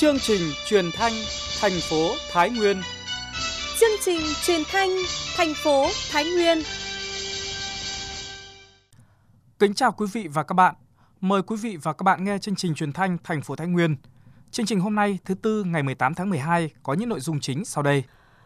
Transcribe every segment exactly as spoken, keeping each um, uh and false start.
Chương trình truyền thanh thành phố Thái Nguyên. Chương trình truyền thanh thành phố Thái Nguyên. Kính chào quý vị và các bạn. Mời quý vị và các bạn nghe chương trình truyền thanh thành phố Thái Nguyên. Chương trình hôm nay thứ tư ngày mười tám tháng mười hai có những nội dung chính sau đây.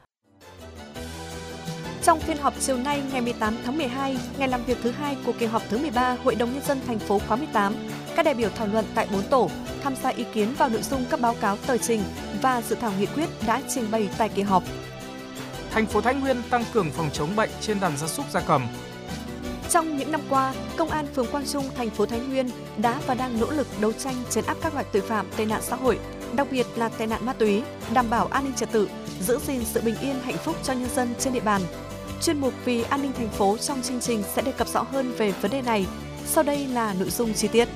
Trong phiên họp chiều nay ngày mười tám tháng mười hai, ngày làm việc thứ hai của kỳ họp thứ mười ba Hội đồng Nhân dân thành phố khóa mười tám, các đại biểu thảo luận tại bốn tổ, tham gia ý kiến vào nội dung các báo cáo tờ trình và dự thảo nghị quyết đã trình bày tại kỳ họp. Thành phố Thái Nguyên tăng cường phòng chống bệnh trên đàn gia súc gia cầm. Trong những năm qua, Công an phường Quang Trung, thành phố Thái Nguyên đã và đang nỗ lực đấu tranh trấn áp các loại tội phạm tệ nạn xã hội, đặc biệt là tệ nạn ma túy, đảm bảo an ninh trật tự, giữ gìn sự bình yên hạnh phúc cho nhân dân trên địa bàn. Chuyên mục Vì an ninh thành phố trong chương trình sẽ đề cập rõ hơn về vấn đề này. Sau đây là nội dung chi tiết.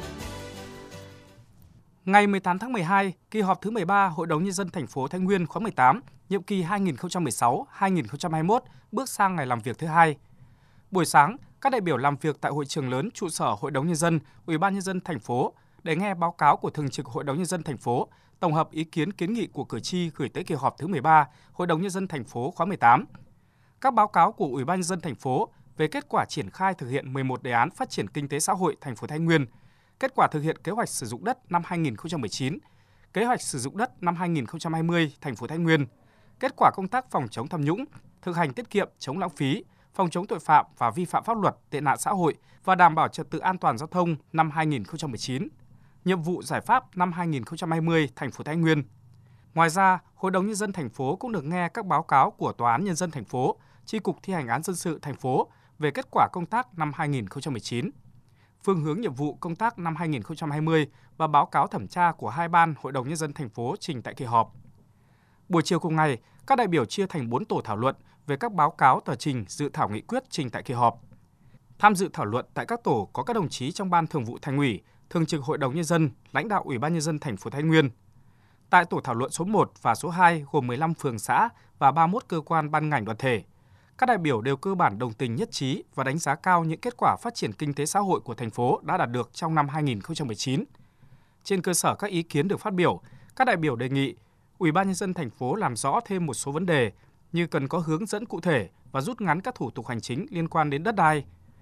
Ngày mười tám tháng mười hai, kỳ họp thứ mười ba Hội đồng Nhân dân thành phố Thái Nguyên khóa mười tám, nhiệm kỳ hai nghìn không trăm mười sáu đến hai nghìn không trăm hai mươi mốt bước sang ngày làm việc thứ hai. Buổi sáng, các đại biểu làm việc tại hội trường lớn trụ sở Hội đồng Nhân dân, Ủy ban Nhân dân thành phố để nghe báo cáo của Thường trực Hội đồng Nhân dân thành phố, tổng hợp ý kiến kiến nghị của cử tri gửi tới kỳ họp thứ mười ba Hội đồng Nhân dân thành phố khóa mười tám. Các báo cáo của Ủy ban Nhân dân thành phố về kết quả triển khai thực hiện mười một đề án phát triển kinh tế xã hội thành phố Thái Nguyên, kết quả thực hiện kế hoạch sử dụng đất năm hai nghìn không trăm mười chín, kế hoạch sử dụng đất năm hai nghìn không trăm hai mươi thành phố Thái Nguyên, kết quả công tác phòng chống tham nhũng, thực hành tiết kiệm, chống lãng phí, phòng chống tội phạm và vi phạm pháp luật, tệ nạn xã hội và đảm bảo trật tự an toàn giao thông năm hai nghìn không trăm mười chín, nhiệm vụ giải pháp năm hai nghìn không trăm hai mươi thành phố Thái Nguyên. Ngoài ra, Hội đồng Nhân dân thành phố cũng được nghe các báo cáo của Tòa án Nhân dân thành phố, Chi cục thi hành án dân sự thành phố về kết quả công tác năm hai nghìn không trăm mười chín, phương hướng nhiệm vụ công tác năm hai nghìn không trăm hai mươi và báo cáo thẩm tra của hai ban Hội đồng Nhân dân thành phố trình tại kỳ họp. Buổi chiều cùng ngày, các đại biểu chia thành bốn tổ thảo luận về các báo cáo tờ trình dự thảo nghị quyết trình tại kỳ họp. Tham dự thảo luận tại các tổ có các đồng chí trong Ban Thường vụ Thành ủy, Thường trực Hội đồng Nhân dân, lãnh đạo Ủy ban Nhân dân thành phố Thái Nguyên. Tại tổ thảo luận số một và số hai gồm mười lăm phường xã và ba mươi mốt cơ quan ban ngành đoàn thể, các đại biểu đều cơ bản đồng tình nhất trí và đánh giá cao những kết quả phát triển kinh tế xã hội của thành phố đã đạt được trong năm hai nghìn không trăm mười chín. Trên cơ sở các ý kiến được phát biểu, các đại biểu đề nghị Ủy ban Nhân dân thành phố làm rõ thêm một số vấn đề như cần có hướng dẫn cụ thể và rút ngắn các thủ tục hành chính liên quan đến đất đai,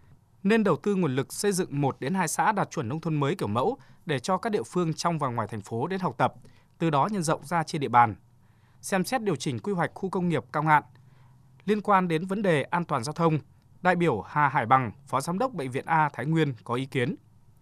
nên đầu tư nguồn lực xây dựng một đến hai xã đạt chuẩn nông thôn mới kiểu mẫu để cho các địa phương trong và ngoài thành phố đến học tập, từ đó nhân rộng ra trên địa bàn. Xem xét điều chỉnh quy hoạch khu công nghiệp Cao Ngạn. Liên quan đến vấn đề an toàn giao thông, đại biểu Hà Hải Bằng, Phó Giám đốc Bệnh viện A Thái Nguyên có ý kiến.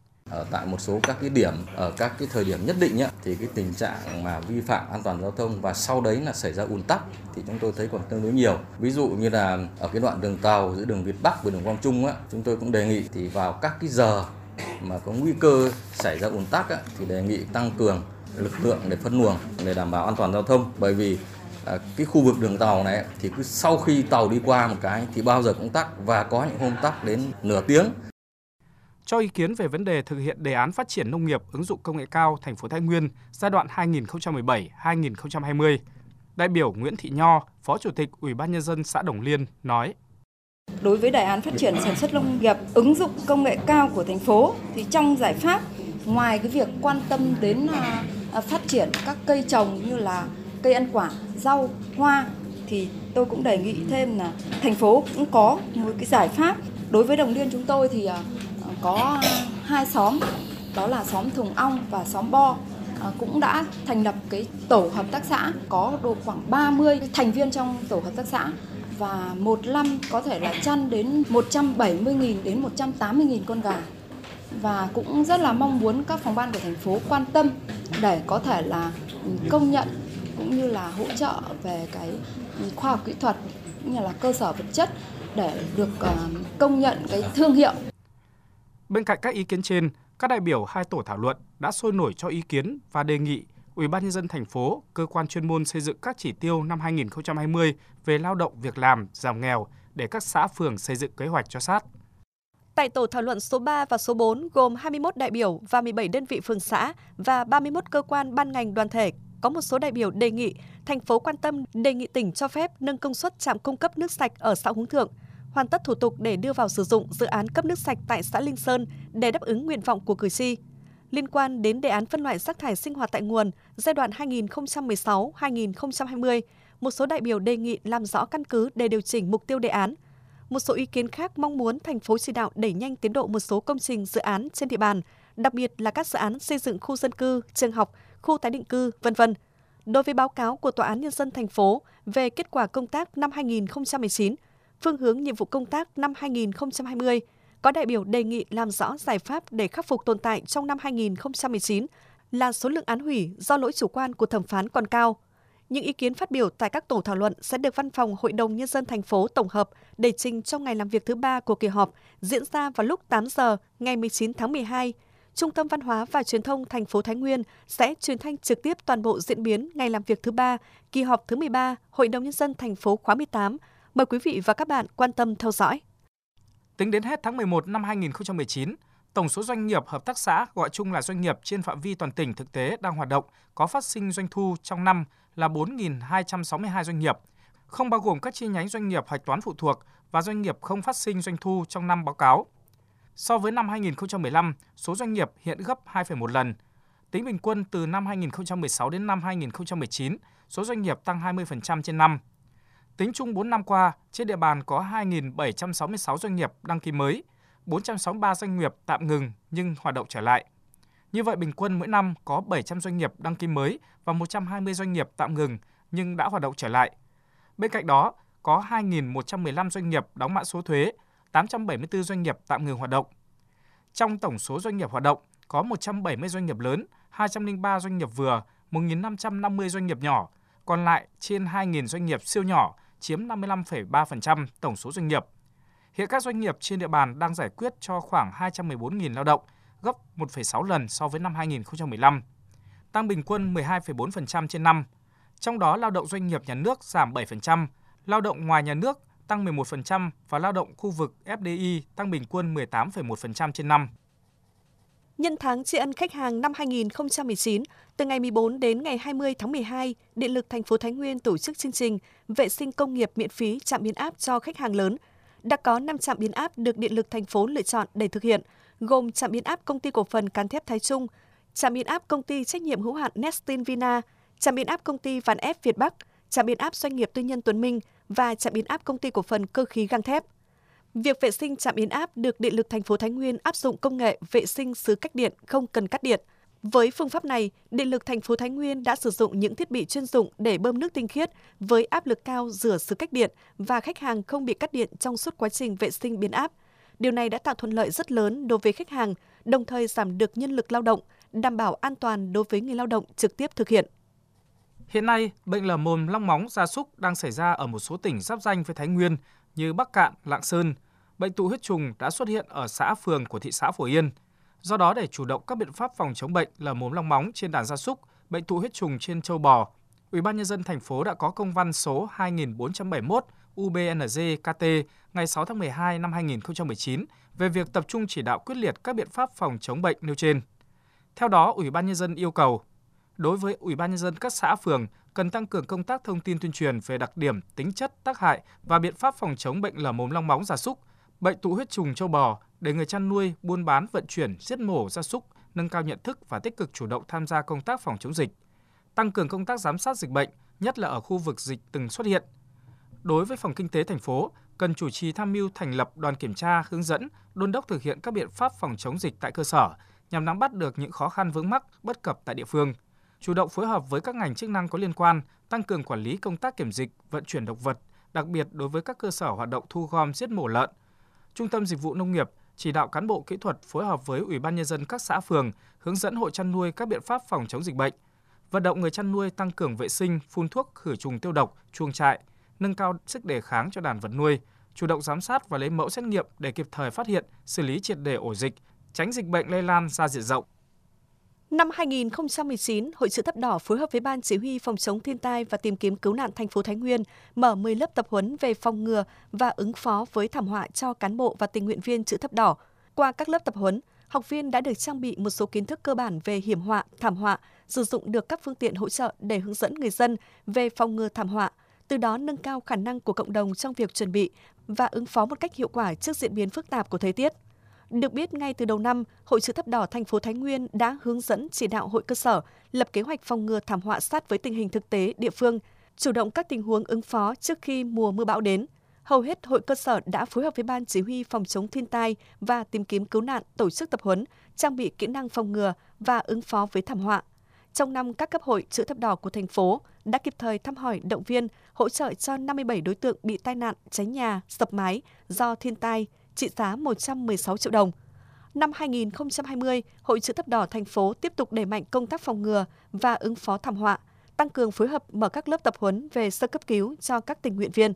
Ở tại một số các cái điểm, ở các cái thời điểm nhất định ấy, thì cái tình trạng mà vi phạm an toàn giao thông và sau đấy là xảy ra ùn tắc thì chúng tôi thấy còn tương đối nhiều. Ví dụ như là ở cái đoạn đường tàu giữa đường Việt Bắc và đường Quang Trung ấy, chúng tôi cũng đề nghị thì vào các cái giờ mà có nguy cơ xảy ra ùn tắc ấy, thì đề nghị tăng cường lực lượng để phân luồng để đảm bảo an toàn giao thông, bởi vì À, cái khu vực đường tàu này thì cứ sau khi tàu đi qua một cái thì bao giờ cũng tắc và có những hôm tắc đến nửa tiếng. Cho ý kiến về vấn đề thực hiện đề án phát triển nông nghiệp ứng dụng công nghệ cao thành phố Thái Nguyên giai đoạn hai nghìn không trăm mười bảy đến hai nghìn không trăm hai mươi, đại biểu Nguyễn Thị Nho, Phó Chủ tịch Ủy ban Nhân dân xã Đồng Liên nói: Đối với đề án phát triển sản xuất nông nghiệp ứng dụng công nghệ cao của thành phố thì trong giải pháp, ngoài cái việc quan tâm đến uh, phát triển các cây trồng như là cây ăn quả, rau, hoa thì tôi cũng đề nghị thêm là thành phố cũng có một cái giải pháp. Đối với Đồng Liên chúng tôi thì có hai xóm, đó là xóm Thùng Ong và xóm Bo, cũng đã thành lập cái tổ hợp tác xã, có độ khoảng ba mươi thành viên trong tổ hợp tác xã và một năm có thể là chăn đến một trăm bảy mươi nghìn đến một trăm tám mươi nghìn con gà. Và cũng rất là mong muốn các phòng ban của thành phố quan tâm để có thể là công nhận cũng như là hỗ trợ về cái khoa học kỹ thuật cũng như là cơ sở vật chất để được uh, công nhận cái thương hiệu. Bên cạnh các ý kiến trên, các đại biểu hai tổ thảo luận đã sôi nổi cho ý kiến và đề nghị Ủy ban Nhân dân thành phố, cơ quan chuyên môn xây dựng các chỉ tiêu năm hai nghìn không trăm hai mươi về lao động, việc làm, giảm nghèo để các xã phường xây dựng kế hoạch cho sát. Tại tổ thảo luận số ba và số bốn gồm hai mươi mốt đại biểu và mười bảy đơn vị phường xã và ba mươi mốt cơ quan ban ngành đoàn thể, có một số đại biểu đề nghị thành phố quan tâm đề nghị tỉnh cho phép nâng công suất trạm cung cấp nước sạch ở xã Húng Thượng, hoàn tất thủ tục để đưa vào sử dụng dự án cấp nước sạch tại xã Linh Sơn để đáp ứng nguyện vọng của cử tri. liên quan đến đề án phân loại rác thải sinh hoạt tại nguồn giai đoạn hai nghìn không trăm mười sáu đến hai nghìn không trăm hai mươi, một số đại biểu đề nghị làm rõ căn cứ để điều chỉnh mục tiêu đề án. Một số ý kiến khác mong muốn thành phố chỉ đạo đẩy nhanh tiến độ một số công trình dự án trên địa bàn, đặc biệt là các dự án xây dựng khu dân cư, trường học, khu tái định cư, vân vân. Đối với báo cáo của Tòa án Nhân dân thành phố về kết quả công tác năm hai nghìn không trăm mười chín, phương hướng nhiệm vụ công tác năm hai nghìn không trăm hai mươi, có đại biểu đề nghị làm rõ giải pháp để khắc phục tồn tại trong năm hai nghìn không trăm mười chín là số lượng án hủy do lỗi chủ quan của thẩm phán còn cao. Những ý kiến phát biểu tại các tổ thảo luận sẽ được Văn phòng Hội đồng Nhân dân thành phố tổng hợp để trình trong ngày làm việc thứ ba của kỳ họp diễn ra vào lúc tám giờ ngày mười chín tháng mười hai. Trung tâm Văn hóa và Truyền thông thành phố Thái Nguyên sẽ truyền thanh trực tiếp toàn bộ diễn biến ngày làm việc thứ ba, kỳ họp thứ mười ba Hội đồng Nhân dân thành phố khóa mười tám. Mời quý vị và các bạn quan tâm theo dõi. Tính đến hết tháng mười một năm hai nghìn không trăm mười chín, tổng số doanh nghiệp hợp tác xã, gọi chung là doanh nghiệp trên phạm vi toàn tỉnh thực tế đang hoạt động có phát sinh doanh thu trong năm là bốn nghìn hai trăm sáu mươi hai doanh nghiệp, không bao gồm các chi nhánh doanh nghiệp hạch toán phụ thuộc và doanh nghiệp không phát sinh doanh thu trong năm báo cáo. So với năm hai nghìn không trăm mười lăm, số doanh nghiệp hiện gấp hai phẩy một lần. Tính bình quân từ năm hai nghìn không trăm mười sáu đến năm hai nghìn không trăm mười chín, số doanh nghiệp tăng hai mươi phần trăm trên năm. Tính chung bốn năm qua, trên địa bàn có hai nghìn bảy trăm sáu mươi sáu doanh nghiệp đăng ký mới, bốn trăm sáu mươi ba doanh nghiệp tạm ngừng nhưng hoạt động trở lại. Như vậy, bình quân mỗi năm có bảy trăm doanh nghiệp đăng ký mới và một trăm hai mươi doanh nghiệp tạm ngừng nhưng đã hoạt động trở lại. Bên cạnh đó, có hai nghìn một trăm mười lăm doanh nghiệp đóng mã số thuế, tám trăm bảy mươi tư doanh nghiệp tạm ngừng hoạt động. Trong tổng số doanh nghiệp hoạt động, có một trăm bảy mươi doanh nghiệp lớn, hai trăm lẻ ba doanh nghiệp vừa, một nghìn năm trăm năm mươi doanh nghiệp nhỏ, còn lại trên hai nghìn doanh nghiệp siêu nhỏ, chiếm năm mươi lăm phẩy ba phần trăm tổng số doanh nghiệp. Hiện các doanh nghiệp trên địa bàn đang giải quyết cho khoảng hai trăm mười bốn nghìn lao động, gấp một phẩy sáu lần so với năm hai nghìn không trăm mười lăm, tăng bình quân mười hai phẩy bốn phần trăm trên năm. Trong đó, lao động doanh nghiệp nhà nước giảm bảy phần trăm, lao động ngoài nhà nước tăng mười một phần trăm và lao động khu vực ép đê i tăng bình quân mười tám phẩy một phần trăm trên năm. Nhân tháng tri ân khách hàng năm hai nghìn không trăm mười chín, từ ngày mười bốn đến ngày hai mươi tháng mười hai, Điện lực thành phố Thái Nguyên tổ chức chương trình vệ sinh công nghiệp miễn phí trạm biến áp cho khách hàng lớn. Đã có năm trạm biến áp được Điện lực thành phố lựa chọn để thực hiện, gồm trạm biến áp Công ty Cổ phần Cán thép Thái Trung, trạm biến áp Công ty trách nhiệm hữu hạn Nestin Vina, trạm biến áp Công ty Vạn ép Việt Bắc, trạm biến áp Doanh nghiệp Tư nhân Tuấn Minh và trạm biến áp Công ty Cổ phần Cơ khí Gang thép. Việc vệ sinh trạm biến áp được Điện lực thành phố Thái Nguyên áp dụng công nghệ vệ sinh xứ cách điện không cần cắt điện. Với phương pháp này, Điện lực thành phố Thái Nguyên đã sử dụng những thiết bị chuyên dụng để bơm nước tinh khiết với áp lực cao rửa xứ cách điện và khách hàng không bị cắt điện trong suốt quá trình vệ sinh biến áp. Điều này đã tạo thuận lợi rất lớn đối với khách hàng, đồng thời giảm được nhân lực lao động, đảm bảo an toàn đối với người lao động trực tiếp thực hiện. Hiện nay, bệnh lở mồm long móng gia súc đang xảy ra ở một số tỉnh giáp ranh với Thái Nguyên như Bắc Kạn, Lạng Sơn. Bệnh tụ huyết trùng đã xuất hiện ở xã phường của thị xã Phổ Yên. Do đó, để chủ động các biện pháp phòng chống bệnh lở mồm long móng trên đàn gia súc, bệnh tụ huyết trùng trên trâu bò, Ủy ban Nhân dân thành phố đã có công văn số hai nghìn bốn trăm bảy mươi mốt U B N G K T ngày sáu tháng mười hai năm hai nghìn không trăm mười chín về việc tập trung chỉ đạo quyết liệt các biện pháp phòng chống bệnh nêu trên. Theo đó, Ủy ban Nhân dân yêu cầu đối với Ủy ban Nhân dân các xã phường cần tăng cường công tác thông tin tuyên truyền về đặc điểm, tính chất, tác hại và biện pháp phòng chống bệnh lở mồm long móng gia súc, bệnh tụ huyết trùng trâu bò để người chăn nuôi, buôn bán, vận chuyển, giết mổ gia súc nâng cao nhận thức và tích cực chủ động tham gia công tác phòng chống dịch, tăng cường công tác giám sát dịch bệnh, nhất là ở khu vực dịch từng xuất hiện. Đối với phòng kinh tế thành phố, cần chủ trì tham mưu thành lập đoàn kiểm tra, hướng dẫn, đôn đốc thực hiện các biện pháp phòng chống dịch tại cơ sở nhằm nắm bắt được những khó khăn vướng mắc, bất cập tại địa phương, chủ động phối hợp với các ngành chức năng có liên quan, tăng cường quản lý công tác kiểm dịch, vận chuyển động vật, đặc biệt đối với các cơ sở hoạt động thu gom giết mổ lợn. Trung tâm Dịch vụ Nông nghiệp chỉ đạo cán bộ kỹ thuật phối hợp với Ủy ban Nhân dân các xã phường hướng dẫn hộ chăn nuôi các biện pháp phòng chống dịch bệnh, vận động người chăn nuôi tăng cường vệ sinh, phun thuốc khử trùng tiêu độc, chuồng trại, nâng cao sức đề kháng cho đàn vật nuôi, chủ động giám sát và lấy mẫu xét nghiệm để kịp thời phát hiện, xử lý triệt để ổ dịch, tránh dịch bệnh lây lan ra diện rộng. Năm hai nghìn không trăm mười chín, Hội Chữ Thập Đỏ phối hợp với Ban Chỉ huy Phòng chống thiên tai và tìm kiếm cứu nạn thành phố Thái Nguyên mở mười lớp tập huấn về phòng ngừa và ứng phó với thảm họa cho cán bộ và tình nguyện viên Chữ Thập Đỏ. Qua các lớp tập huấn, học viên đã được trang bị một số kiến thức cơ bản về hiểm họa, thảm họa, sử dụng được các phương tiện hỗ trợ để hướng dẫn người dân về phòng ngừa thảm họa, từ đó nâng cao khả năng của cộng đồng trong việc chuẩn bị và ứng phó một cách hiệu quả trước diễn biến phức tạp của thời tiết. Được biết, ngay từ đầu năm, Hội Chữ thập đỏ thành phố Thái Nguyên đã hướng dẫn chỉ đạo hội cơ sở lập kế hoạch phòng ngừa thảm họa sát với tình hình thực tế địa phương, chủ động các tình huống ứng phó trước khi mùa mưa bão đến. Hầu hết hội cơ sở đã phối hợp với Ban Chỉ huy phòng chống thiên tai và tìm kiếm cứu nạn tổ chức tập huấn, trang bị kỹ năng phòng ngừa và ứng phó với thảm họa. Trong năm, các cấp hội Chữ thập đỏ của thành phố đã kịp thời thăm hỏi, động viên, hỗ trợ cho năm mươi bảy đối tượng bị tai nạn, cháy nhà, sập mái do thiên tai, trị giá một trăm mười sáu triệu đồng. Năm hai nghìn không trăm hai mươi, Hội Chữ thập đỏ thành phố tiếp tục đẩy mạnh công tác phòng ngừa và ứng phó thảm họa, tăng cường phối hợp mở các lớp tập huấn về sơ cấp cứu cho các tình nguyện viên.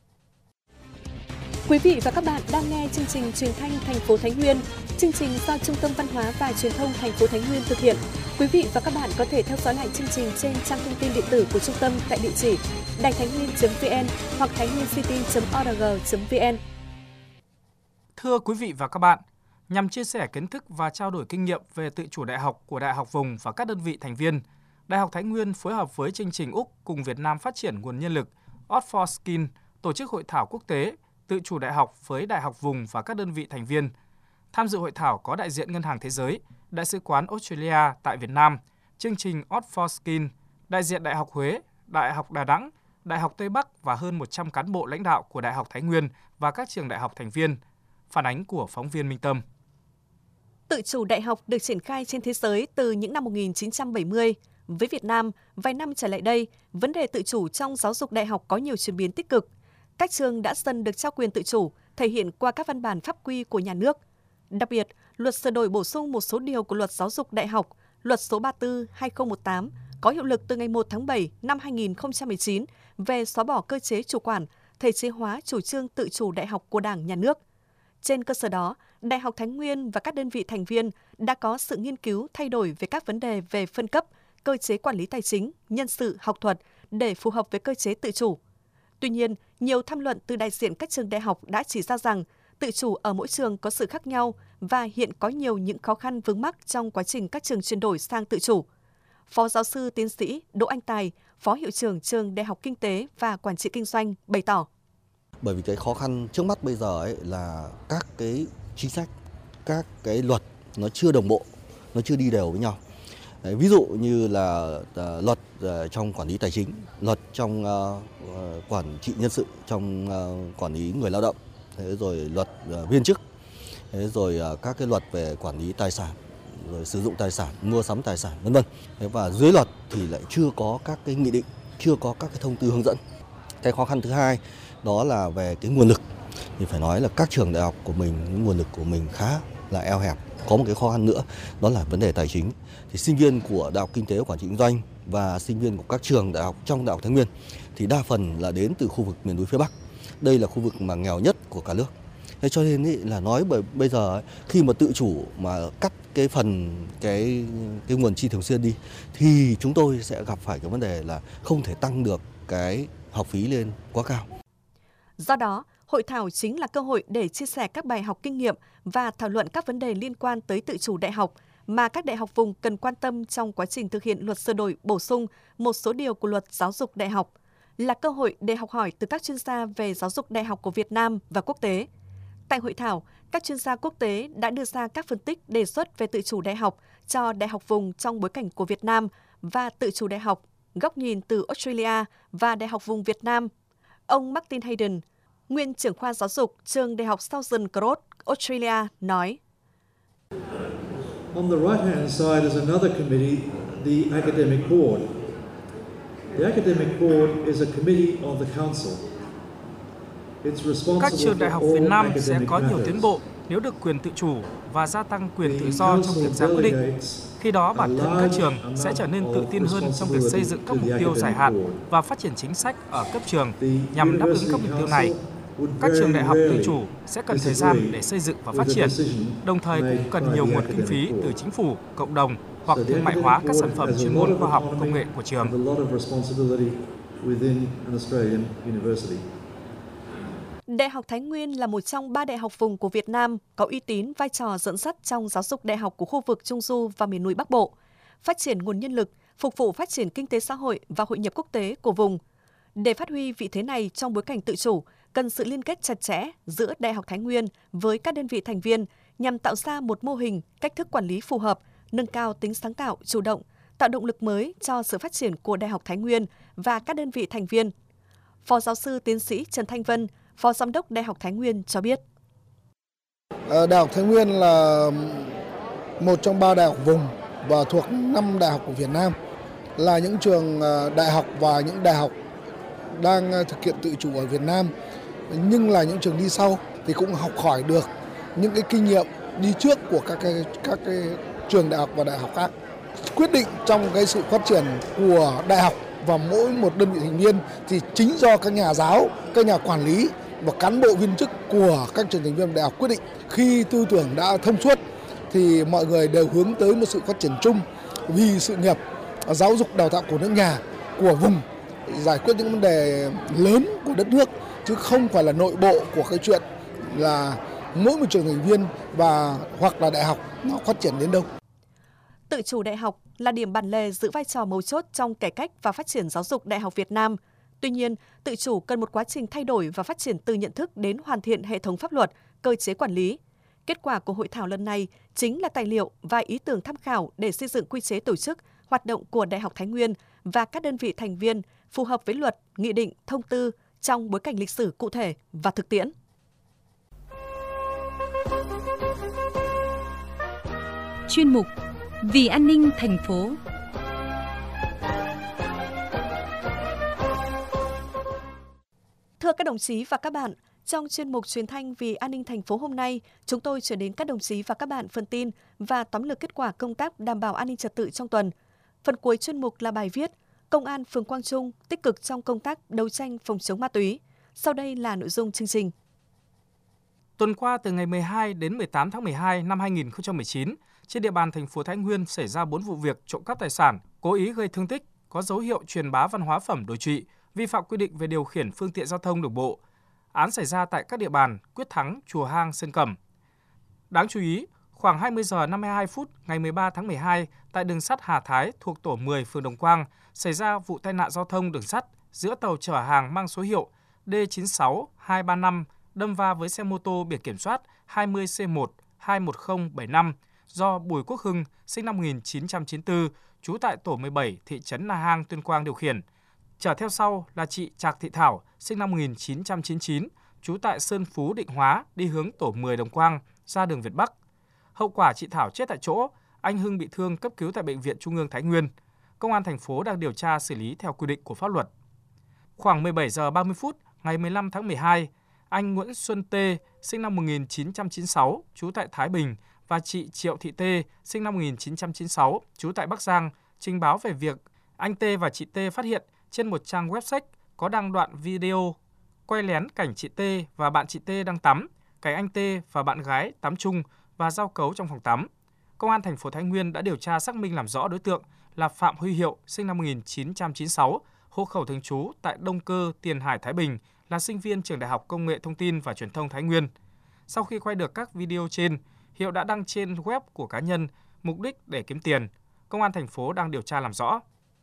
Quý vị và các bạn đang nghe chương trình Truyền thanh thành phố Thái Nguyên. Chương trình do Trung tâm Văn hóa và Truyền thông thành phố Thái Nguyên thực hiện. Quý vị và các bạn có thể theo dõi lại chương trình trên trang thông tin điện tử của trung tâm tại địa chỉ đài thái nguyên chấm vn hoặc thái nguyên city chấm org chấm vn. Thưa quý vị và các bạn, nhằm chia sẻ kiến thức và trao đổi kinh nghiệm về tự chủ đại học của đại học vùng và các đơn vị thành viên, Đại học Thái Nguyên phối hợp với chương trình Úc cùng Việt Nam phát triển nguồn nhân lực Oxford Skills tổ chức hội thảo quốc tế tự chủ đại học với đại học vùng và các đơn vị thành viên. Tham dự hội thảo có đại diện Ngân hàng Thế giới, Đại sứ quán Australia tại Việt Nam, chương trình Oxford Skills, đại diện Đại học Huế, Đại học Đà Nẵng, Đại học Tây Bắc và hơn một trăm cán bộ lãnh đạo của Đại học Thái Nguyên và các trường đại học thành viên. Phản ánh của phóng viên Minh Tâm. Tự chủ đại học được triển khai trên thế giới từ những năm một nghìn chín trăm bảy mươi. Với Việt Nam, vài năm trở lại đây, vấn đề tự chủ trong giáo dục đại học có nhiều chuyển biến tích cực. Các trường đã dần được trao quyền tự chủ, thể hiện qua các văn bản pháp quy của nhà nước. Đặc biệt, luật sửa đổi bổ sung một số điều của luật giáo dục đại học, luật số ba mươi tư trên hai nghìn không trăm mười tám, có hiệu lực từ ngày một tháng bảy năm hai nghìn không trăm mười chín về xóa bỏ cơ chế chủ quản, thể chế hóa chủ trương tự chủ đại học của Đảng, Nhà nước. Trên cơ sở đó, Đại học Thái Nguyên và các đơn vị thành viên đã có sự nghiên cứu thay đổi về các vấn đề về phân cấp, cơ chế quản lý tài chính, nhân sự, học thuật để phù hợp với cơ chế tự chủ. Tuy nhiên, nhiều tham luận từ đại diện các trường đại học đã chỉ ra rằng tự chủ ở mỗi trường có sự khác nhau và hiện có nhiều những khó khăn vướng mắc trong quá trình các trường chuyển đổi sang tự chủ. Phó giáo sư tiến sĩ Đỗ Anh Tài, Phó Hiệu trưởng Trường Đại học Kinh tế và Quản trị Kinh doanh bày tỏ. Bởi vì cái khó khăn trước mắt bây giờ ấy là các cái chính sách, các cái luật nó chưa đồng bộ, nó chưa đi đều với nhau. Đấy, ví dụ như là uh, luật uh, trong quản lý tài chính, luật trong uh, uh, quản trị nhân sự, trong uh, quản lý người lao động, thế rồi luật uh, viên chức, thế rồi uh, các cái luật về quản lý tài sản, rồi sử dụng tài sản, mua sắm tài sản, vân vân. Và dưới luật thì lại chưa có các cái nghị định, chưa có các cái thông tư hướng dẫn. Cái khó khăn thứ hai đó là về cái nguồn lực. Thì phải nói là các trường đại học của mình, nguồn lực của mình khá là eo hẹp. Có một cái khó khăn nữa, đó là vấn đề tài chính. Thì sinh viên của Đại học Kinh tế và Quản trị Kinh doanh và sinh viên của các trường đại học trong Đại học Thái Nguyên thì đa phần là đến từ khu vực miền núi phía Bắc. Đây là khu vực mà nghèo nhất của cả nước. Thế cho nên ý, là nói bởi bây giờ ấy, khi mà tự chủ mà cắt cái phần cái cái nguồn chi thường xuyên đi thì chúng tôi sẽ gặp phải cái vấn đề là không thể tăng được cái học phí lên quá cao. Do đó, hội thảo chính là cơ hội để chia sẻ các bài học kinh nghiệm và thảo luận các vấn đề liên quan tới tự chủ đại học mà các đại học vùng cần quan tâm trong quá trình thực hiện luật sửa đổi bổ sung một số điều của luật giáo dục đại học, là cơ hội để học hỏi từ các chuyên gia về giáo dục đại học của Việt Nam và quốc tế. Tại hội thảo, các chuyên gia quốc tế đã đưa ra các phân tích đề xuất về tự chủ đại học cho đại học vùng trong bối cảnh của Việt Nam và tự chủ đại học, góc nhìn từ Australia và Đại học vùng Việt Nam. Ông Martin Hayden, nguyên trưởng khoa giáo dục trường Đại học Southern Cross, Australia, nói: On the right-hand side is another committee, the Academic Board. The Academic Board is a committee of the Council. Các trường đại học Việt Nam sẽ có nhiều tiến bộ nếu được quyền tự chủ và gia tăng quyền tự do trong việc ra quyết định. Khi đó, bản thân các trường sẽ trở nên tự tin hơn trong việc xây dựng các mục tiêu dài hạn và phát triển chính sách ở cấp trường nhằm đáp ứng các mục tiêu này. Các trường đại học tự chủ sẽ cần thời gian để xây dựng và phát triển, đồng thời cũng cần nhiều nguồn kinh phí từ chính phủ, cộng đồng hoặc thương mại hóa các sản phẩm chuyên môn khoa học công nghệ của trường. Đại học Thái Nguyên là một trong ba đại học vùng của Việt Nam có uy tín vai trò dẫn dắt trong giáo dục đại học của khu vực Trung Du và miền núi Bắc Bộ, phát triển nguồn nhân lực, phục vụ phát triển kinh tế xã hội và hội nhập quốc tế của vùng. Để phát huy vị thế này trong bối cảnh tự chủ, cần sự liên kết chặt chẽ giữa Đại học Thái Nguyên với các đơn vị thành viên nhằm tạo ra một mô hình, cách thức quản lý phù hợp, nâng cao tính sáng tạo, chủ động, tạo động lực mới cho sự phát triển của Đại học Thái Nguyên và các đơn vị thành viên. Phó giáo sư tiến sĩ Trần Thanh Vân, Phó Giám đốc Đại học Thái Nguyên cho biết. Đại học Thái Nguyên là một trong ba đại học vùng và thuộc năm đại học của Việt Nam, là những trường đại học và những đại học đang thực hiện tự chủ ở Việt Nam, nhưng là những trường đi sau thì cũng học hỏi được những cái kinh nghiệm đi trước của các cái, các cái trường đại học và đại học khác. Quyết định trong cái sự phát triển của đại học và mỗi một đơn vị thành viên thì chính do các nhà giáo, các nhà quản lý và cán bộ viên chức của các trường thành viên đại học quyết định. Khi tư tưởng đã thông suốt thì mọi người đều hướng tới một sự phát triển chung vì sự nghiệp giáo dục đào tạo của nước nhà, của vùng, giải quyết những vấn đề lớn của đất nước, chứ không phải là nội bộ của cái chuyện là mỗi một trường thành viên và hoặc là đại học nó phát triển đến đâu. Tự chủ đại học là điểm bản lề giữ vai trò mấu chốt trong cải cách và phát triển giáo dục đại học Việt Nam. Tuy nhiên, tự chủ cần một quá trình thay đổi và phát triển từ nhận thức đến hoàn thiện hệ thống pháp luật, cơ chế quản lý. Kết quả của hội thảo lần này chính là tài liệu và ý tưởng tham khảo để xây dựng quy chế tổ chức, hoạt động của Đại học Thái Nguyên và các đơn vị thành viên phù hợp với luật, nghị định, thông tư trong bối cảnh lịch sử cụ thể và thực tiễn. Chuyên mục Vì an ninh thành phố. Thưa các đồng chí và các bạn, trong chuyên mục Truyền thanh Vì an ninh thành phố hôm nay, chúng tôi chuyển đến các đồng chí và các bạn phần tin và tóm lược kết quả công tác đảm bảo an ninh trật tự trong tuần. Phần cuối chuyên mục là bài viết Công an phường Quang Trung tích cực trong công tác đấu tranh phòng chống ma túy. Sau đây là nội dung chương trình. Tuần qua từ ngày mười hai đến mười tám tháng mười hai năm hai nghìn không trăm mười chín, trên địa bàn thành phố Thái Nguyên xảy ra bốn vụ việc trộm cắp tài sản, cố ý gây thương tích, có dấu hiệu truyền bá văn hóa phẩm đồi trụy, vi phạm quy định về điều khiển phương tiện giao thông đường bộ. Án xảy ra tại các địa bàn Quyết Thắng, Chùa Hang, Sơn Cẩm. Đáng chú ý, khoảng hai mươi giờ năm mươi hai phút ngày mười ba tháng mười hai, tại đường sắt Hà Thái thuộc tổ mười phường Đồng Quang, xảy ra vụ tai nạn giao thông đường sắt giữa tàu chở hàng mang số hiệu D chín sáu hai ba năm đâm va với xe mô tô biển kiểm soát hai mươi C một hai một không bảy năm do Bùi Quốc Hưng, sinh năm một nghìn chín trăm chín mươi tư, trú tại tổ mười bảy, thị trấn Na Hang, Tuyên Quang điều khiển. Chở theo sau là chị Trạc Thị Thảo, sinh năm một nghìn chín trăm chín mươi chín, trú tại Sơn Phú, Định Hóa, đi hướng tổ mười Đồng Quang, ra đường Việt Bắc. Hậu quả chị Thảo chết tại chỗ, anh Hưng bị thương cấp cứu tại Bệnh viện Trung ương Thái Nguyên. Công an thành phố đang điều tra xử lý theo quy định của pháp luật. Khoảng mười bảy giờ ba mươi phút ngày mười lăm tháng mười hai, anh Nguyễn Xuân Tê, sinh năm một nghìn chín trăm chín mươi sáu, trú tại Thái Bình, và chị Triệu Thị Tê, sinh năm một nghìn chín trăm chín mươi sáu, trú tại Bắc Giang, trình báo về việc anh Tê và chị Tê phát hiện trên một trang web sách có đăng đoạn video quay lén cảnh chị Tê và bạn chị Tê đang tắm, cảnh anh Tê và bạn gái tắm chung và giao cấu trong phòng tắm. Công an thành phố Thái Nguyên đã điều tra xác minh làm rõ đối tượng là Phạm Huy Hiệu, sinh năm một nghìn chín trăm chín mươi sáu, hộ khẩu thường trú tại Đông Cơ, Tiền Hải, Thái Bình, là sinh viên trường Đại học Công nghệ Thông tin và Truyền thông Thái Nguyên. Sau khi quay được các video trên, Hiệu đã đăng trên web của cá nhân, mục đích để kiếm tiền. Công an thành phố đang điều tra làm rõ.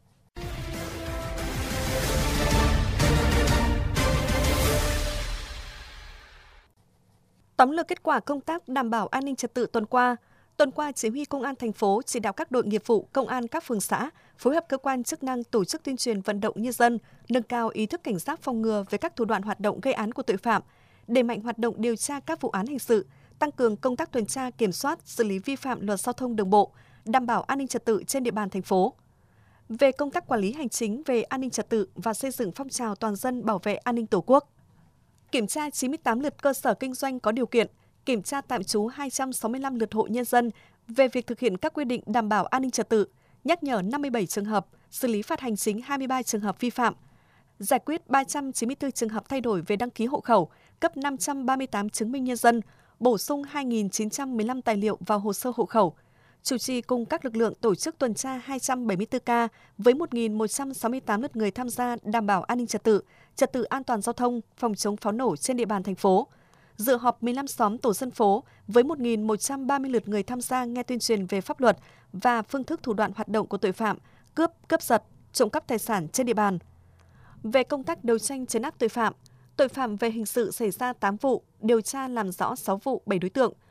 Tóm lược kết quả công tác đảm bảo an ninh trật tự tuần qua. Tuần qua, Chỉ huy Công an thành phố chỉ đạo các đội nghiệp vụ, công an các phường xã phối hợp cơ quan chức năng tổ chức tuyên truyền vận động nhân dân nâng cao ý thức cảnh giác phòng ngừa về các thủ đoạn hoạt động gây án của tội phạm, đẩy mạnh hoạt động điều tra các vụ án hình sự, tăng cường công tác tuần tra kiểm soát, xử lý vi phạm luật giao thông đường bộ, đảm bảo an ninh trật tự trên địa bàn thành phố. Về công tác quản lý hành chính về an ninh trật tự và xây dựng phong trào toàn dân bảo vệ an ninh Tổ quốc. Kiểm tra chín mươi tám lượt cơ sở kinh doanh có điều kiện, kiểm tra tạm trú hai trăm sáu mươi lăm lượt hộ nhân dân về việc thực hiện các quy định đảm bảo an ninh trật tự, nhắc nhở năm mươi bảy trường hợp, xử lý phạt hành chính hai mươi ba trường hợp vi phạm, giải quyết ba trăm chín mươi tư trường hợp thay đổi về đăng ký hộ khẩu, cấp năm trăm ba mươi tám chứng minh nhân dân, bổ sung hai nghìn chín trăm mười lăm tài liệu vào hồ sơ hộ khẩu. Chủ trì cùng các lực lượng tổ chức tuần tra hai trăm bảy mươi tư ca với một nghìn một trăm sáu mươi tám lượt người tham gia đảm bảo an ninh trật tự, trật tự an toàn giao thông, phòng chống pháo nổ trên địa bàn thành phố. Dự họp mười lăm xóm tổ dân phố với một nghìn một trăm ba mươi lượt người tham gia nghe tuyên truyền về pháp luật và phương thức thủ đoạn hoạt động của tội phạm, cướp, cướp giật, trộm cắp tài sản trên địa bàn. Về công tác đấu tranh trấn áp tội phạm, tội phạm về hình sự xảy ra tám vụ, điều tra làm rõ sáu vụ, bảy đối tượng.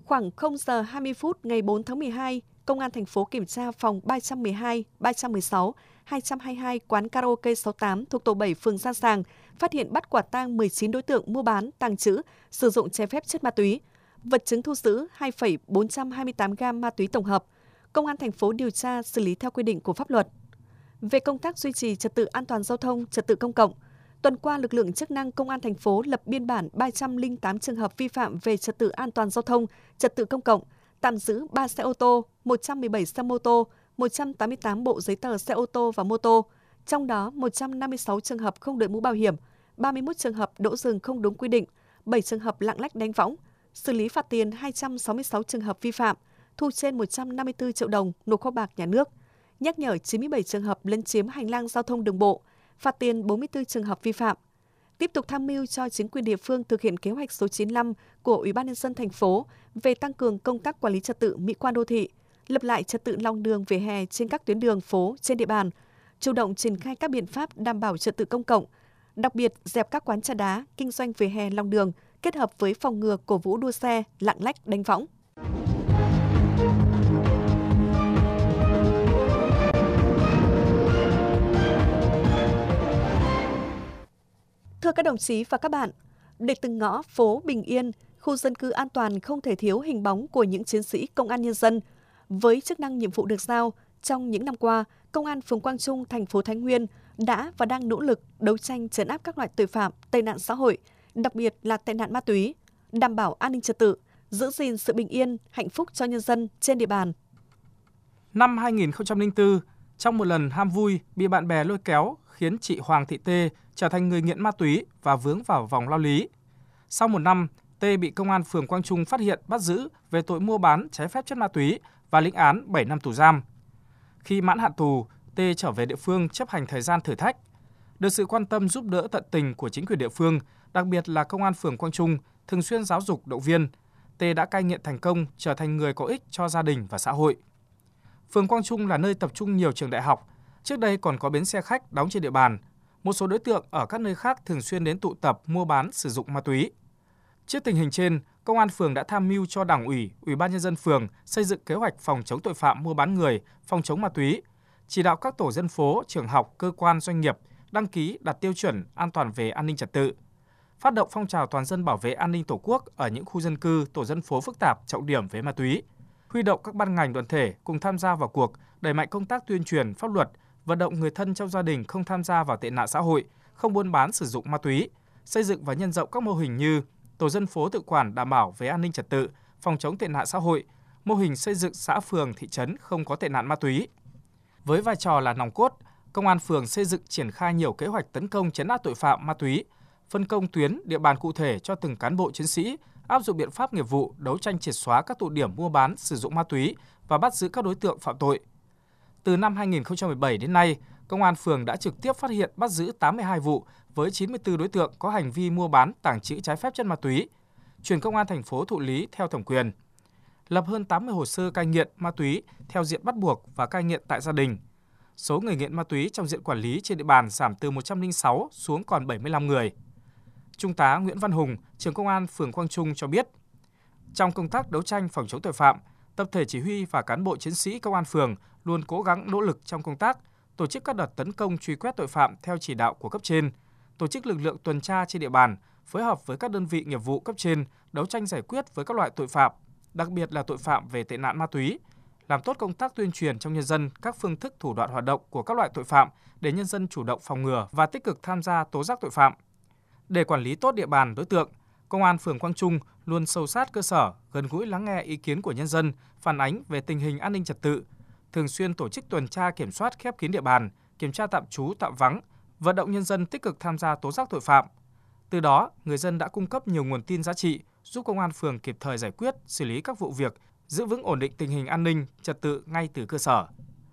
Khoảng không giờ hai mươi phút ngày bốn tháng mười hai, Công an thành phố kiểm tra phòng ba trăm mười hai, ba trăm mười sáu, hai trăm hai mươi hai quán karaoke sáu tám thuộc tổ bảy phường Gia Sàng, phát hiện bắt quả tang mười chín đối tượng mua bán, tàng trữ, sử dụng trái phép chất ma túy. Vật chứng thu giữ hai phẩy bốn trăm hai mươi tám gam ma túy tổng hợp. Công an thành phố điều tra xử lý theo quy định của pháp luật. Về công tác duy trì trật tự an toàn giao thông, trật tự công cộng, tuần qua lực lượng chức năng Công an thành phố lập biên bản ba trăm lẻ tám trường hợp vi phạm về trật tự an toàn giao thông, trật tự công cộng, tạm giữ ba xe ô tô, một trăm mười bảy xe mô tô, một trăm tám mươi tám bộ giấy tờ xe ô tô và mô tô, trong đó một trăm năm mươi sáu trường hợp không đội mũ bảo hiểm, ba mươi mốt trường hợp đỗ dừng không đúng quy định, bảy trường hợp lạng lách đánh võng, xử lý phạt tiền hai trăm sáu mươi sáu trường hợp vi phạm, thu trên một trăm năm mươi tư triệu đồng nộp kho bạc nhà nước, nhắc nhở chín mươi bảy trường hợp lấn chiếm hành lang giao thông đường bộ, phạt tiền bốn mươi tư trường hợp vi phạm. Tiếp tục tham mưu cho chính quyền địa phương thực hiện kế hoạch số chín mươi lăm của Ủy ban nhân dân thành phố về tăng cường công tác quản lý trật tự mỹ quan đô thị, lập lại trật tự lòng đường vỉa hè trên các tuyến đường phố trên địa bàn, chủ động triển khai các biện pháp đảm bảo trật tự công cộng, đặc biệt dẹp các quán trà đá, kinh doanh vỉa hè lòng đường, kết hợp với phòng ngừa cổ vũ đua xe, lạng lách đánh võng. Thưa các đồng chí và các bạn, để từng ngõ phố bình yên, khu dân cư an toàn không thể thiếu hình bóng của những chiến sĩ công an nhân dân. Với chức năng nhiệm vụ được giao, trong những năm qua, Công an phường Quang Trung, thành phố Thái Nguyên đã và đang nỗ lực đấu tranh trấn áp các loại tội phạm, tệ nạn xã hội, đặc biệt là tệ nạn ma túy, đảm bảo an ninh trật tự, giữ gìn sự bình yên, hạnh phúc cho nhân dân trên địa bàn. Năm hai nghìn không trăm lẻ bốn, trong một lần ham vui bị bạn bè lôi kéo khiến chị Hoàng Thị Tê trở thành người nghiện ma túy và vướng vào vòng lao lý. Sau một năm, Tê bị Công an phường Quang Trung phát hiện bắt giữ về tội mua bán trái phép chất ma túy và lĩnh án bảy năm tù giam. Khi mãn hạn tù, Tê trở về địa phương chấp hành thời gian thử thách. Được sự quan tâm giúp đỡ tận tình của chính quyền địa phương, đặc biệt là Công an phường Quang Trung thường xuyên giáo dục động viên, Tê đã cai nghiện thành công, trở thành người có ích cho gia đình và xã hội. Phường Quang Trung là nơi tập trung nhiều trường đại học, trước đây còn có bến xe khách đóng trên địa bàn. Một số đối tượng ở các nơi khác thường xuyên đến tụ tập mua bán sử dụng ma túy. Trước tình hình trên, Công an phường đã tham mưu cho Đảng ủy, Ủy ban nhân dân phường xây dựng kế hoạch phòng chống tội phạm mua bán người, phòng chống ma túy, chỉ đạo các tổ dân phố, trường học, cơ quan, doanh nghiệp đăng ký đặt tiêu chuẩn an toàn về an ninh trật tự, phát động phong trào toàn dân bảo vệ an ninh Tổ quốc ở những khu dân cư, tổ dân phố phức tạp, trọng điểm về ma túy, huy động các ban ngành đoàn thể cùng tham gia vào cuộc, đẩy mạnh công tác tuyên truyền pháp luật, vận động người thân trong gia đình không tham gia vào tệ nạn xã hội, không buôn bán sử dụng ma túy, xây dựng và nhân rộng các mô hình như tổ dân phố tự quản đảm bảo về an ninh trật tự, phòng chống tệ nạn xã hội, mô hình xây dựng xã phường thị trấn không có tệ nạn ma túy. Với vai trò là nòng cốt, Công an phường xây dựng triển khai nhiều kế hoạch tấn công trấn áp tội phạm ma túy, phân công tuyến, địa bàn cụ thể cho từng cán bộ chiến sĩ, áp dụng biện pháp nghiệp vụ đấu tranh triệt xóa các tụ điểm mua bán sử dụng ma túy và bắt giữ các đối tượng phạm tội. Từ năm hai nghìn không trăm mười bảy đến nay, Công an phường đã trực tiếp phát hiện bắt giữ tám mươi hai vụ với chín mươi tư đối tượng có hành vi mua bán, tàng trữ trái phép chất ma túy, chuyển Công an thành phố thụ lý theo thẩm quyền. Lập hơn tám mươi hồ sơ cai nghiện ma túy theo diện bắt buộc và cai nghiện tại gia đình. Số người nghiện ma túy trong diện quản lý trên địa bàn giảm từ một trăm lẻ sáu xuống còn bảy mươi lăm người. Trung tá Nguyễn Văn Hùng, trưởng Công an phường Quang Trung cho biết, trong công tác đấu tranh phòng chống tội phạm, tập thể chỉ huy và cán bộ chiến sĩ Công an phường luôn cố gắng nỗ lực trong công tác, tổ chức các đợt tấn công truy quét tội phạm theo chỉ đạo của cấp trên, tổ chức lực lượng tuần tra trên địa bàn, phối hợp với các đơn vị nghiệp vụ cấp trên đấu tranh giải quyết với các loại tội phạm, đặc biệt là tội phạm về tệ nạn ma túy, làm tốt công tác tuyên truyền trong nhân dân các phương thức thủ đoạn hoạt động của các loại tội phạm để nhân dân chủ động phòng ngừa và tích cực tham gia tố giác tội phạm. Để quản lý tốt địa bàn đối tượng, Công an phường Quang Trung luôn sâu sát cơ sở, gần gũi lắng nghe ý kiến của nhân dân, phản ánh về tình hình an ninh trật tự, thường xuyên tổ chức tuần tra kiểm soát khép kín địa bàn, kiểm tra tạm trú tạm vắng, vận động nhân dân tích cực tham gia tố giác tội phạm. Từ đó, người dân đã cung cấp nhiều nguồn tin giá trị, giúp Công an phường kịp thời giải quyết, xử lý các vụ việc, giữ vững ổn định tình hình an ninh, trật tự ngay từ cơ sở.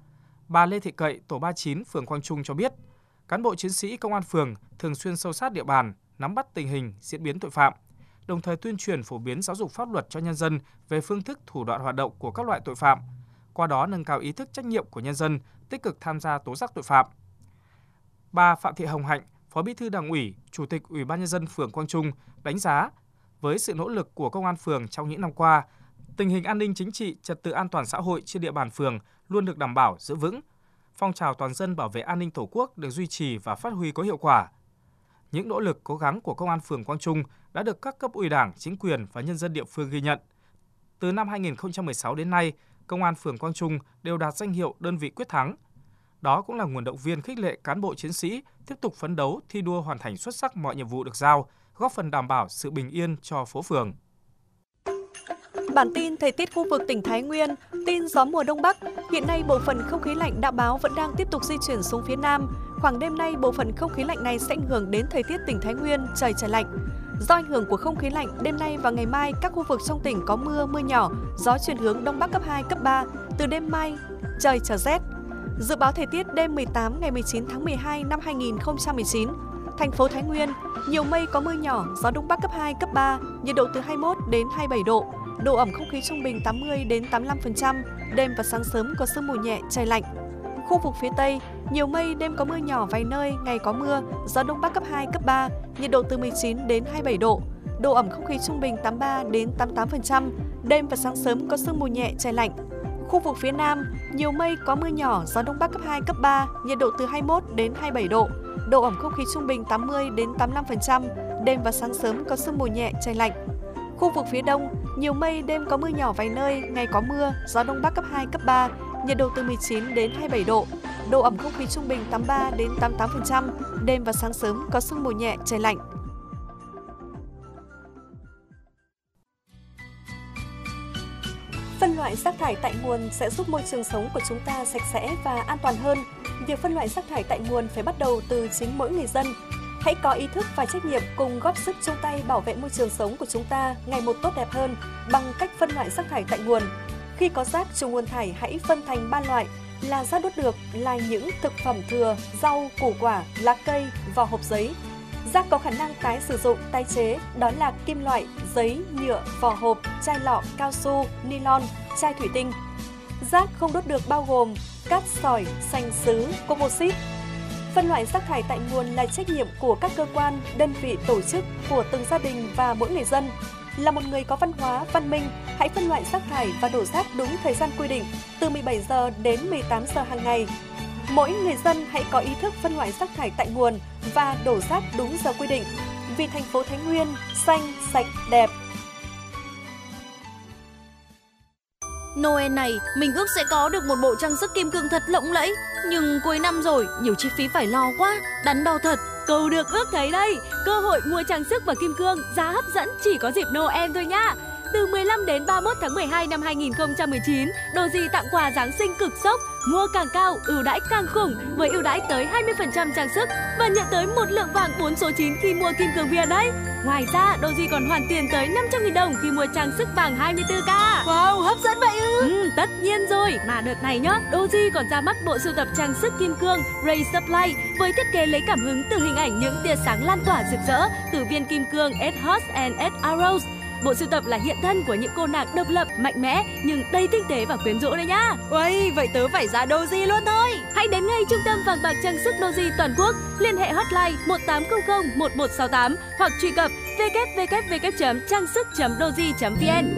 Bà Lê Thị Cậy, tổ ba mươi chín, phường Quang Trung cho biết, cán bộ chiến sĩ Công an phường thường xuyên sâu sát địa bàn, nắm bắt tình hình, diễn biến tội phạm, đồng thời tuyên truyền phổ biến giáo dục pháp luật cho nhân dân về phương thức thủ đoạn hoạt động của các loại tội phạm, qua đó nâng cao ý thức trách nhiệm của nhân dân, tích cực tham gia tố giác tội phạm. Bà Phạm Thị Hồng Hạnh, Phó Bí thư Đảng ủy, Chủ tịch Ủy ban nhân dân phường Quang Trung đánh giá với sự nỗ lực của Công an phường trong những năm qua, Tình hình an ninh chính trị, trật tự an toàn xã hội trên địa bàn phường luôn được đảm bảo, giữ vững. Phong trào toàn dân bảo vệ an ninh Tổ quốc được duy trì và phát huy có hiệu quả. Những nỗ lực cố gắng của Công an phường Quang Trung đã được các cấp ủy Đảng, chính quyền và nhân dân địa phương ghi nhận. Từ năm hai nghìn không trăm mười sáu đến nay, Công an phường Quang Trung đều đạt danh hiệu đơn vị quyết thắng. Đó cũng là nguồn động viên khích lệ cán bộ chiến sĩ tiếp tục phấn đấu, thi đua hoàn thành xuất sắc mọi nhiệm vụ được giao, góp phần đảm bảo sự bình yên cho phố phường. Bản tin thời tiết khu vực tỉnh Thái Nguyên, tin gió mùa Đông Bắc. Hiện nay bộ phận không khí lạnh đã báo vẫn đang tiếp tục di chuyển xuống phía Nam. Khoảng đêm nay, bộ phận không khí lạnh này sẽ ảnh hưởng đến thời tiết tỉnh Thái Nguyên, trời trở lạnh. Do ảnh hưởng của không khí lạnh, đêm nay và ngày mai các khu vực trong tỉnh có mưa, mưa nhỏ, gió chuyển hướng Đông Bắc cấp hai, cấp ba. Từ đêm mai, trời trở rét. Dự báo thời tiết đêm mười tám ngày mười chín tháng mười hai năm hai nghìn không trăm mười chín. Thành phố Thái Nguyên, nhiều mây có mưa nhỏ, gió Đông Bắc cấp hai, cấp ba, nhiệt độ từ hai mươi mốt đến hai mươi bảy độ. Độ ẩm không khí trung bình tám mươi đến tám mươi lăm phần trăm, đêm và sáng sớm có sương mù nhẹ, trời lạnh. Khu vực phía Tây, nhiều mây, đêm có mưa nhỏ vài nơi, ngày có mưa, gió Đông Bắc cấp hai, cấp ba, nhiệt độ từ mười chín đến hai mươi bảy độ. Độ ẩm không khí trung bình tám mươi ba đến tám mươi tám phần trăm, đêm và sáng sớm có sương mù nhẹ, trời lạnh. Khu vực phía Nam, nhiều mây có mưa nhỏ, gió Đông Bắc cấp hai, cấp ba, nhiệt độ từ hai mươi mốt đến hai mươi bảy độ. Độ ẩm không khí trung bình tám mươi đến tám mươi lăm phần trăm, đêm và sáng sớm có sương mù nhẹ, trời lạnh. Khu vực phía Đông, nhiều mây, đêm có mưa nhỏ vài nơi, ngày có mưa, gió Đông Bắc cấp hai, cấp ba, nhiệt độ từ mười chín đến hai mươi bảy độ. Độ ẩm không khí trung bình tám mươi ba đến tám mươi tám phần trăm, đêm và sáng sớm có sương mù nhẹ, trời lạnh. Phân loại rác thải tại nguồn sẽ giúp môi trường sống của chúng ta sạch sẽ và an toàn hơn. Việc phân loại rác thải tại nguồn phải bắt đầu từ chính mỗi người dân. Hãy có ý thức và trách nhiệm cùng góp sức chung tay bảo vệ môi trường sống của chúng ta ngày một tốt đẹp hơn bằng cách phân loại rác thải tại nguồn. Khi có rác trong nguồn thải hãy phân thành ba loại là rác đốt được là những thực phẩm thừa, rau, củ quả, lá cây, vỏ hộp giấy. Rác có khả năng tái sử dụng, tái chế đó là kim loại, giấy, nhựa, vỏ hộp, chai lọ, cao su, nylon, chai thủy tinh. Rác không đốt được bao gồm cát sỏi, sành sứ, composite. Phân loại rác thải tại nguồn là trách nhiệm của các cơ quan, đơn vị, tổ chức, của từng gia đình và mỗi người dân. Là một người có văn hóa, văn minh, hãy phân loại rác thải và đổ rác đúng thời gian quy định, từ mười bảy giờ đến mười tám giờ hàng ngày. Mỗi người dân hãy có ý thức phân loại rác thải tại nguồn và đổ rác đúng giờ quy định. Vì thành phố Thái Nguyên xanh, sạch, đẹp. Noel này, mình ước sẽ có được một bộ trang sức kim cương thật lộng lẫy. Nhưng cuối năm rồi, nhiều chi phí phải lo quá, đắn đo thật. Câu được ước thấy đây, cơ hội mua trang sức và kim cương giá hấp dẫn chỉ có dịp Noel thôi nhá. Từ mười lăm đến ba mươi mốt tháng mười hai năm hai nghìn không trăm mười chín, Doji tặng quà Giáng sinh cực sốc, mua càng cao, ưu đãi càng khủng với ưu đãi tới hai mươi phần trăm trang sức và nhận tới một lượng vàng bốn số chín khi mua kim cương Việt đấy. Ngoài ra, Doji còn hoàn tiền tới năm trăm nghìn đồng khi mua trang sức vàng hai mươi tư ca. Wow, hấp dẫn vậy ư? Ừ, tất nhiên rồi. Mà đợt này nhá, Doji còn ra mắt bộ sưu tập trang sức kim cương Ray Supply với thiết kế lấy cảm hứng từ hình ảnh những tia sáng lan tỏa rực rỡ từ viên kim cương S-Hearts and S-Arrows. Bộ sưu tập là hiện thân của những cô nàng độc lập, mạnh mẽ nhưng đầy tinh tế và quyến rũ đấy nhá. Uầy, vậy tớ phải ra Doji luôn thôi. Hãy đến ngay trung tâm vàng bạc trang sức Doji toàn quốc, liên hệ hotline một tám không không một một sáu tám hoặc truy cập w w w chấm trang sức chấm doji chấm v n.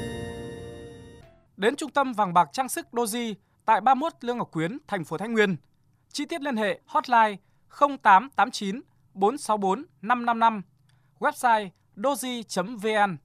Đến trung tâm vàng bạc trang sức Doji tại ba mươi mốt Lương Ngọc Quyến, thành phố Thái Nguyên. Chi tiết liên hệ hotline không tám tám chín bốn sáu bốn năm năm năm, website doji chấm v n.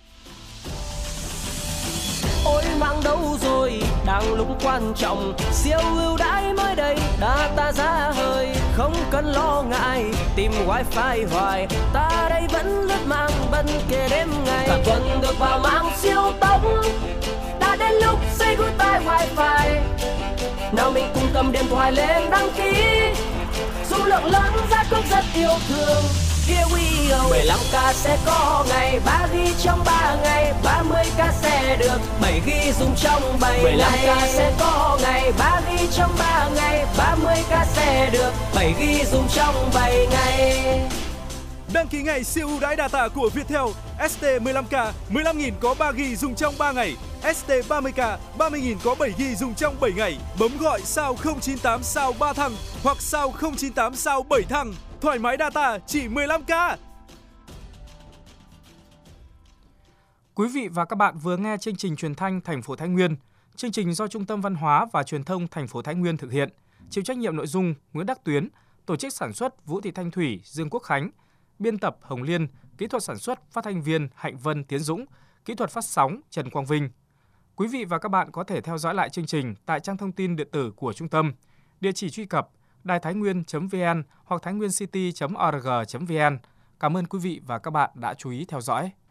Ôi mang đâu rồi, đang lúc quan trọng, siêu ưu đãi mới đây, data giá hơi, không cần lo ngại, tìm wifi hoài, ta đây vẫn lướt mạng bận kề đêm ngày, cả tuần được vào mạng siêu tốc, đã đến lúc say goodbye wifi, nào mình cùng cầm điện thoại lên đăng ký, số lượng lớn giá cước rất yêu thương. Here we go. mười lăm ca sẽ có ngày, ba gi trong ba ngày, ba mươi ca sẽ được bảy gi dùng trong bảy ngày. mười lăm ca sẽ có ngày, ba gi trong ba ngày, ba mươi ca sẽ được bảy gi dùng trong bảy ngày. Đăng ký ngày siêu ưu đãi data của Viettel. ét tê mười lăm ca mười lăm nghìn có ba gi dùng trong ba ngày. ét tê ba mươi ca ba mươi nghìn có bảy gi dùng trong bảy ngày. Bấm gọi sao không chín tám sao ba thằng hoặc sao không chín tám sao bảy thằng. Thoải mái data chỉ mười lăm ca. Quý vị và các bạn vừa nghe chương trình truyền thanh thành phố Thái Nguyên. Chương trình do Trung tâm Văn hóa và Truyền thông thành phố Thái Nguyên thực hiện. Chịu trách nhiệm nội dung Nguyễn Đắc Tuyến, tổ chức sản xuất Vũ Thị Thanh Thủy, Dương Quốc Khánh, biên tập Hồng Liên, kỹ thuật sản xuất phát thanh viên Hạnh Vân, Tiến Dũng, kỹ thuật phát sóng Trần Quang Vinh. Quý vị và các bạn có thể theo dõi lại chương trình tại trang thông tin điện tử của trung tâm. Địa chỉ truy cập đài thái nguyên chấm vn hoặc thái nguyên city chấm org chấm vn. Cảm ơn quý vị và các bạn đã chú ý theo dõi.